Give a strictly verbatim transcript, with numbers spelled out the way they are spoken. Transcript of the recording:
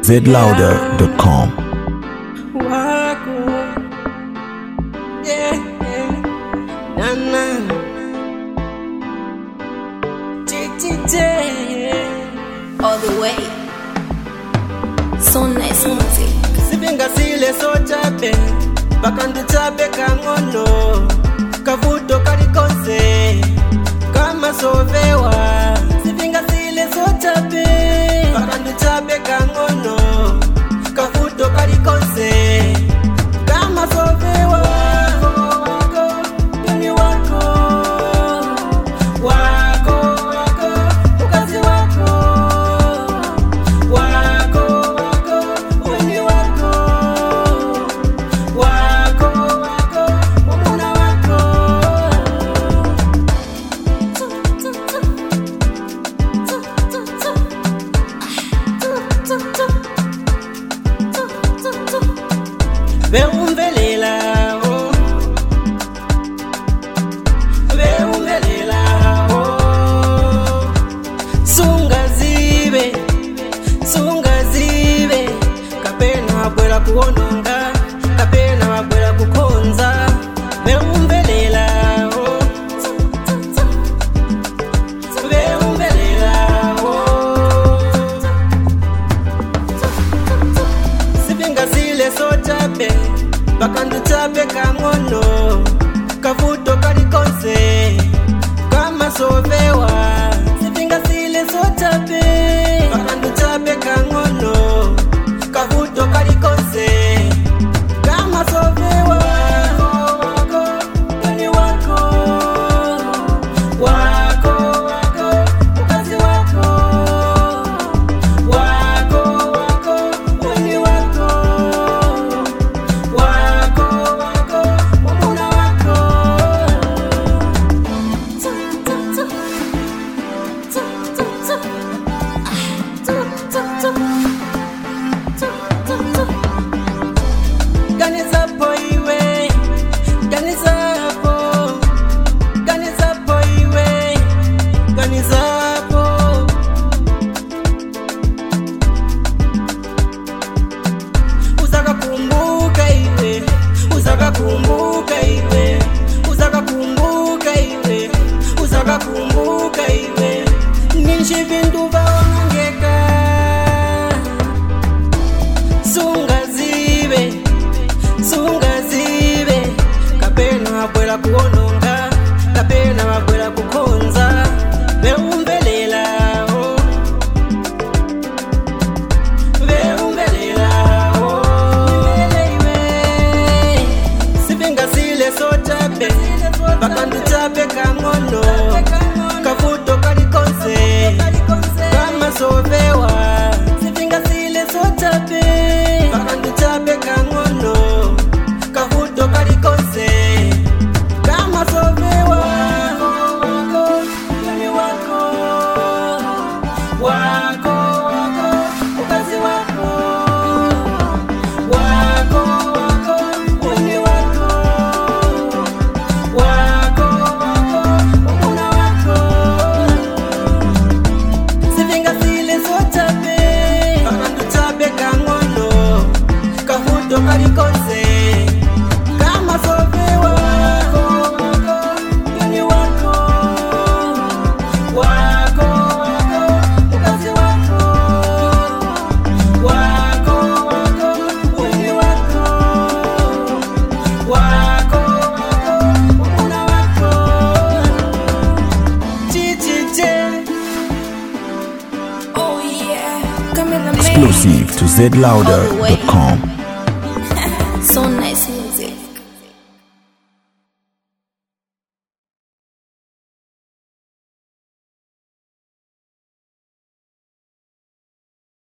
z louder dot com. Wako, yeah, yeah, na na, T T T, all the way. So nice music. Sibinga sile so chape, bakandu chape kangono, kavuto karikonse, kama sovewa. Sibinga sile so chape, bakandu chape kangono, kavuto karikonse, kama sovewa. Beumbelela, oh, beumbelela, oh, sungazibe, sungazibe, kapena wabwela kuononga, kapena wabwela kukonza, beumbelela, oh, beumbelela, oh, sibinga sile so chape, bakandu chape kangono, kavuto karikonse, kama sovewa. Sibinga sile so chape, bakandu chape kangono, kavuto karikonse, kama sovewa. Wako, weni wako, wako, wako, ukazi wako, wako, wako, weni wako, wako, wako, wamuna wako. Ganizapo iwe, ganizapo, ganizapo iwe, ganizapo. Uzaka kumbuka iwe, uzaka kumbuka iwe, uzaka kumbuka iwe, uzaka kumbuka iwe. Ninshi vindu vaongeka, sungazibe, sungazibe, kapena wabwela kuononga, kapena wabwela kukonza, beumbelela, oh, beumbelela, oh, iwe, sibinga sile so chape, bakandu chape kangono, kavuto karikonse, kama sovewa. Sibinga sile so chape, bakandu chape kangono, kavuto karikonse, kama sovewa. Wako, weni wako, wako, wako, ukazi wako, wako, wako, weni wako, wako, wako, wamuna wako. Sibinga sile so chape, bakandu chape kangono, kavuto karikonse, kama sovewa. Wako, wako, weni wako, wako, wako, ukazi wako, wako, wako, weni wako, wako, wako, wamuna wako. Chichiche. Oh yeah, Camila Exclusive to z louder dot com. So nice music.